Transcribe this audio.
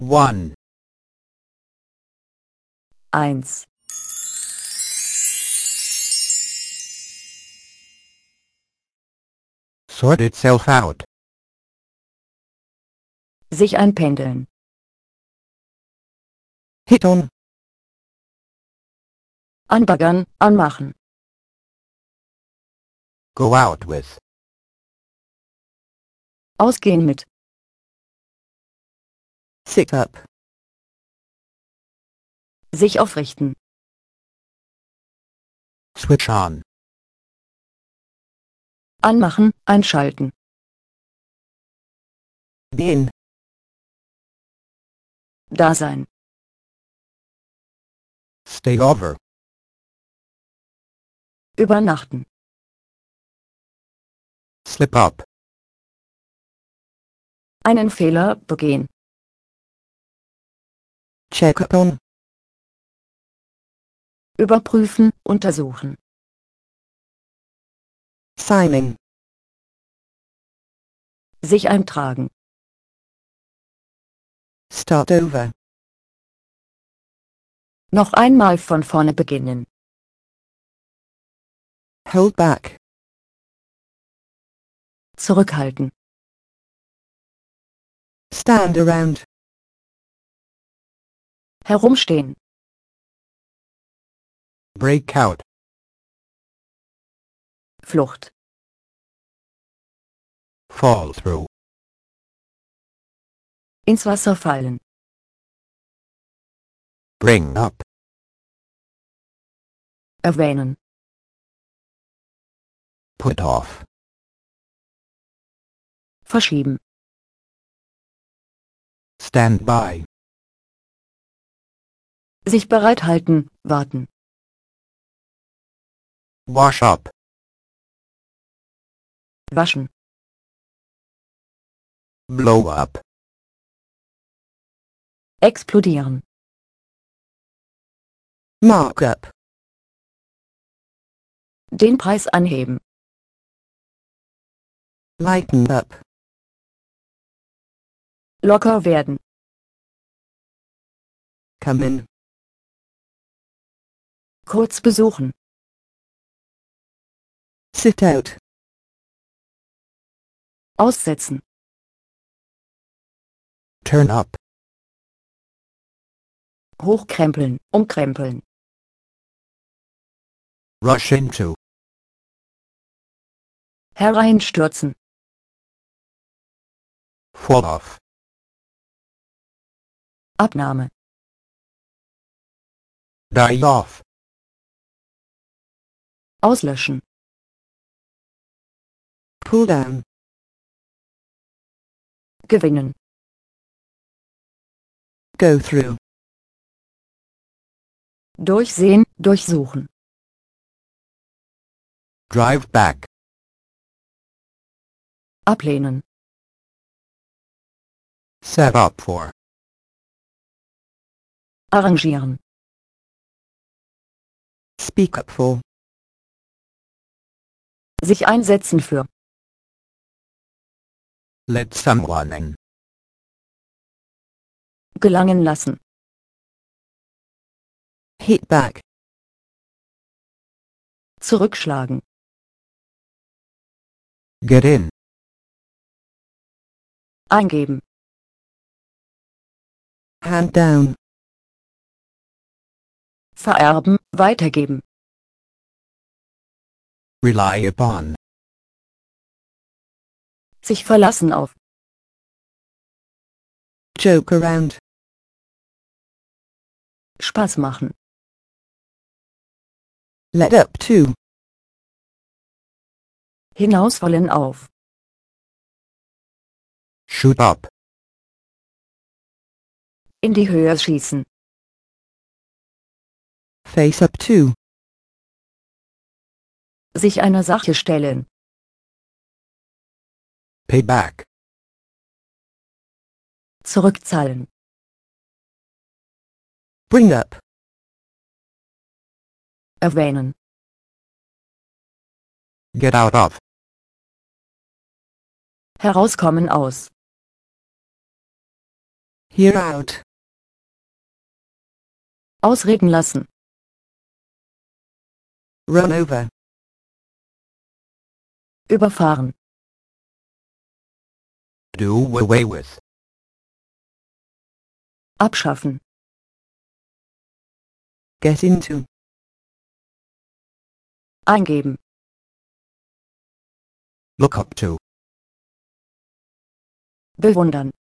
1, 1. sort itself out. Sich einpendeln. Hit on, Anbaggern, anmachen. go out with. Ausgehen mit. Sit up, Sich aufrichten. switch on. Anmachen, einschalten. Be in, Dasein. stay over. Übernachten. Slip up, Einen Fehler begehen. check up on. Überprüfen, untersuchen. Signing, Sich eintragen. start over. Noch einmal von vorne beginnen. Hold back, Zurückhalten. stand around. Herumstehen. Break out, Flucht. fall through. Ins Wasser fallen. Bring up, Erwähnen. put off. Verschieben. Stand by, Sich bereithalten, warten. wash up. Waschen. Blow up, Explodieren. mark up. Den Preis anheben. Lighten up, Locker werden. come in. Kurz besuchen. Sit out, Aussetzen. turn up. Hochkrempeln, umkrempeln. Rush into, Hereinstürzen. fall off. Abnahme. Die off, Auslöschen. pull down. Gewinnen. Go through, Durchsehen, durchsuchen. drive back. Ablehnen. Set up for, Arrangieren. speak up for. Sich einsetzen für. Let someone in, Gelangen lassen. hit back. Zurückschlagen. Get in, Eingeben. hand down. Vererben, weitergeben. Rely upon, Sich verlassen auf. joke around. Spaß machen. Let up to, Hinausfallen auf. shoot up. In die Höhe schießen. Face up to, Sich einer Sache stellen. pay back. Zurückzahlen. Bring up, Erwähnen. get out of. Herauskommen aus. Hear out. Ausreden lassen. Run over. Überfahren. Do away with. Abschaffen. Get into. Eingeben. Look up to. Bewundern.